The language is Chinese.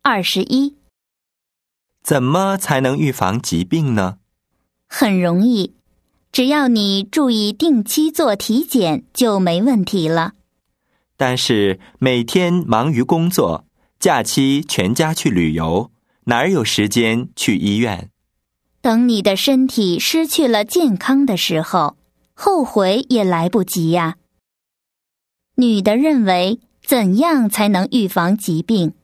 21。 怎么才能预防疾病呢？ 很容易，只要你注意定期做体检就没问题了。 但是每天忙于工作，假期全家去旅游，哪儿有时间去医院？ 等你的身体失去了健康的时候，后悔也来不及呀。女的认为，怎样才能预防疾病？